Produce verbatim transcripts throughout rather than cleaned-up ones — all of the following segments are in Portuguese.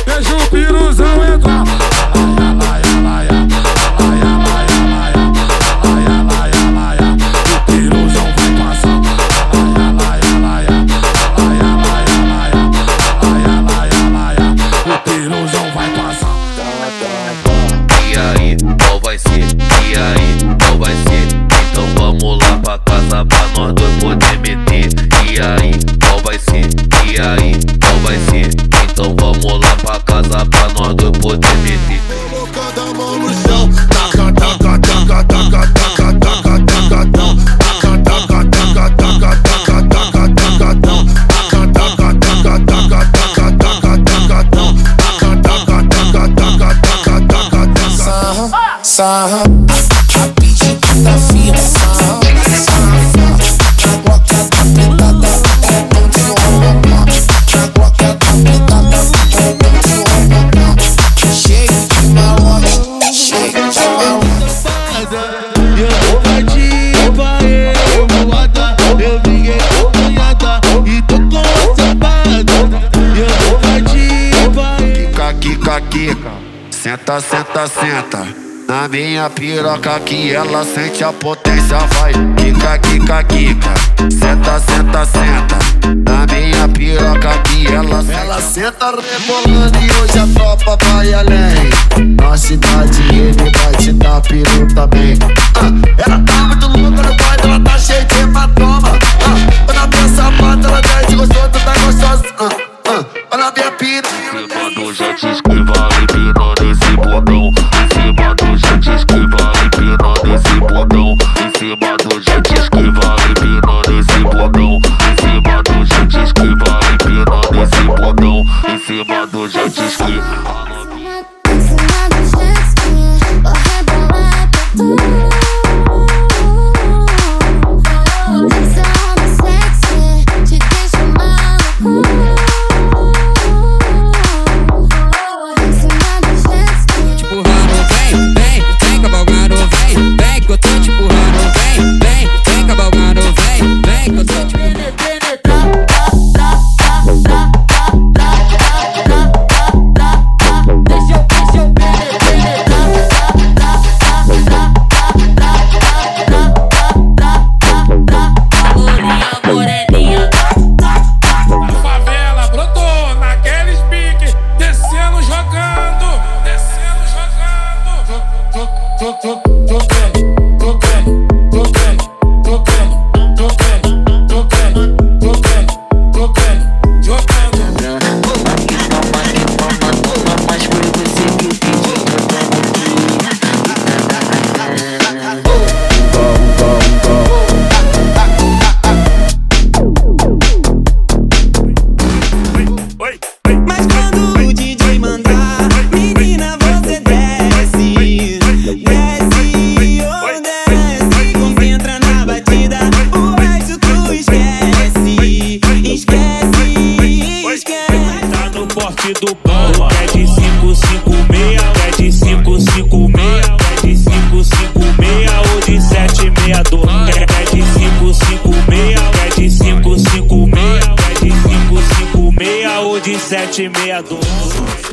deixa o piruzão entrar. E aí, qual vai ser? E aí, qual vai ser? Então vamos lá pra casa pra nós dois poder meter. E aí, qual vai ser? E aí, qual vai ser? Então vamos lá pra casa pra nós dois poder meter. Colocando a mão no chão, taca, taca, taca, taca, taca, taca, taca, taca, taca, taca, taca, taca, taca, taca, sarra, a bicha tá fina, sarra, sarra, a guaca tá pintada, é bom de roupa, a guaca tá pintada, é bom de roupa, cheio de malote, cheio de malote. Eu vou partir pra eu voada, eu vim acompanhada e tô com a safada. Eu vou partir pra eu. Kika, kika, kika, senta, senta, senta. Na minha piroca que ela sente a potência, vai. Kika, kika, kika, senta, senta, senta. Na minha piroca que ela sente. Ela senta rebolando e hoje a tropa vai além. Na cidade ele vai te dar peru também. ah, Ela tá muito louca no baile, ela tá cheia de hematoma. ah, Quando a minha sapata ela desce gostoso, tu tá gostosa. ah, ah, Olha a minha piroca. Em cima do jet ski vai empinando esse botão. Em cima do jet ski vai empinando esse botão. Em cima do jet ski vai empinando esse botão. Em cima do jet ski vai empinando esse botão. Em cima do jet ski. Do bom, é de cinco cinco seis, é de cinco cinco seis, é de cinco cinco seis ou de sete seis dois. É de cinco cinco seis, é de cinco cinco seis, é de cinco cinco seis ou de sete seis dois.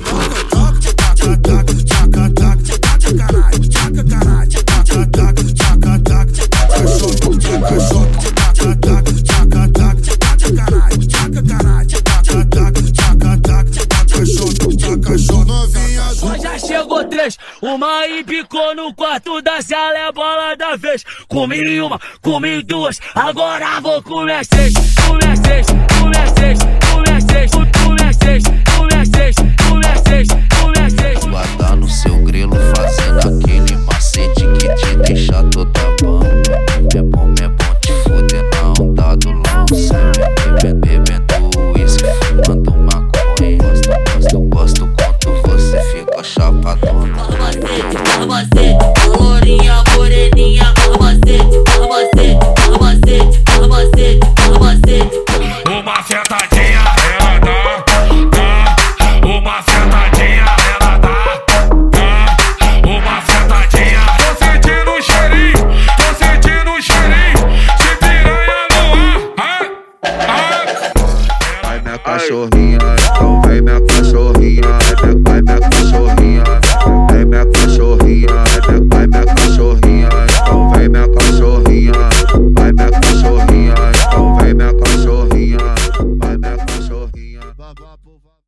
Já chegou três, uma e picou no quarto da sala, é bola da vez. Comi uma, comi duas, agora vou comer seis. Comer seis, comer seis, comer seis, comer seis, comer seis, comer seis, comer seis. Guardar no seu grelo fazendo aquele macete que te deixa toda bamba. É bom, é bom te fuder na onda do lance. Bebendo, bebendo uísque, fumando maconha. Gosto, gosto, gosto quanto você fica chapadona. Macete, lourinha, moreninha, macete, macete, macete, macete, macete. Uma sentadinha, ela dá, dá. novinha, vai